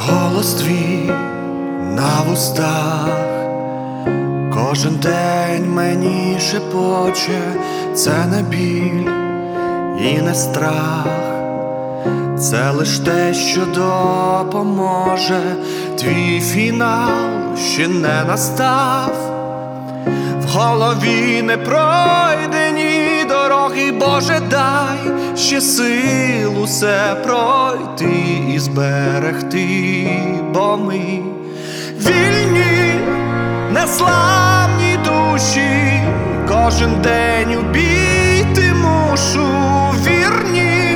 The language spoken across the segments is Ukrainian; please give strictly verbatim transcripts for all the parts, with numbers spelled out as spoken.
Голос твій на вустах, кожен день мені шепоче, це не біль і не страх, це лиш те, що допоможе. Твій фінал ще не настав, в голові не пройдені дороги. Боже, дай ще силу все пройти і зберегти, бо ми вільні, неславні душі, кожен день убійти мушу. Вірні,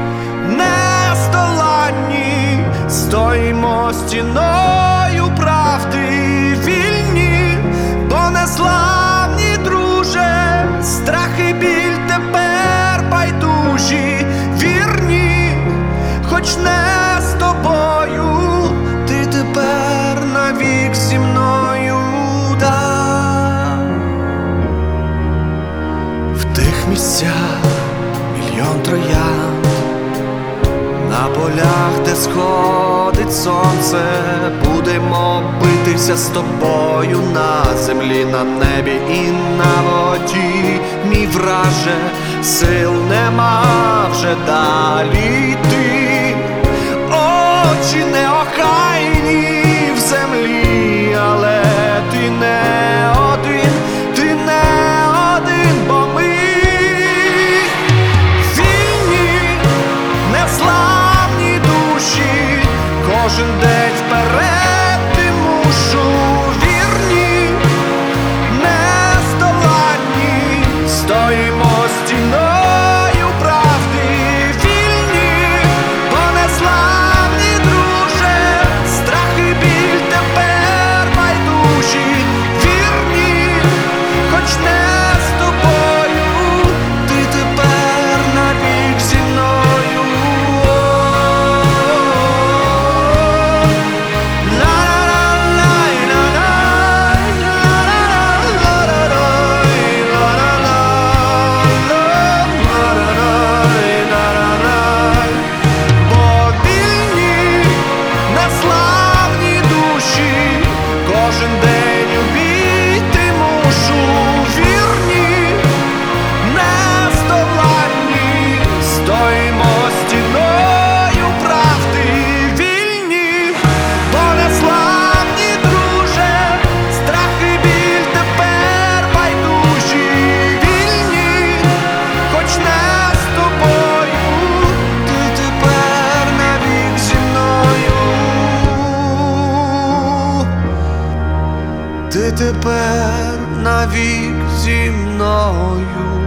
нездоланні, стоїмо стіною правди. Вільні, бо неславні, друже, страх і біль тепер байдужі. Вірні, хоч не з тобою, ти тепер навік зі мною. Да. В тих місцях мільйон троянд, на полях, де сходить сонце, будемо битися з тобою на землі, на небі і на воді. Мій враже, сил нема вже далі йти. Очі неохайні в землі, але ти не один, ти не один, бо ми вільні, неславні душі, кожен день вперед ти мушу. Вірні, нездоланні, стоїмо стіною правди. Вільні, бо неславні, друже, страх і біль тепер байдужі. Вірні, хоч не з тобою, ти тепер навік зі мною. Кожен день убійти мушу. Вірні, нездоланні, стоїмо стіною правди. Вільні, бо неславні, друже, страх і біль тепер байдужі. Вільні, хоч не з тобою, ти тепер навік зі мною. Ти тепер навік зі мною.